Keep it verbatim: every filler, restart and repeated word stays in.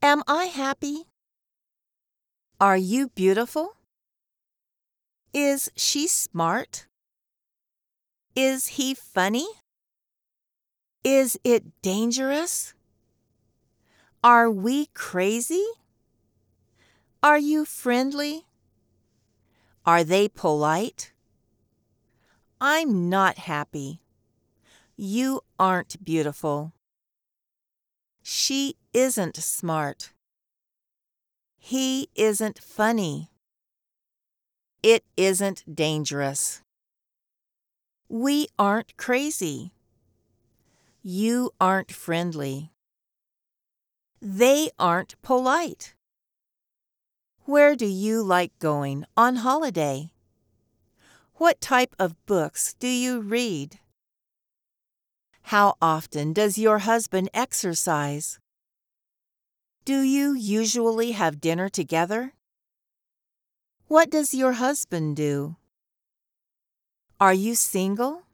Am I happy? Are you beautiful? Is she smart? Is he funny? Is it dangerous? Are we crazy? Are you friendly? Are they polite? I'm not happy. You aren't beautiful. She isn't smart. He isn't funny. It isn't dangerous. We aren't crazy. You aren't friendly. They aren't polite. Where do you like going on holiday? What type of books do you read? How often does your husband exercise? Do you usually have dinner together? What does your husband do? Are you single?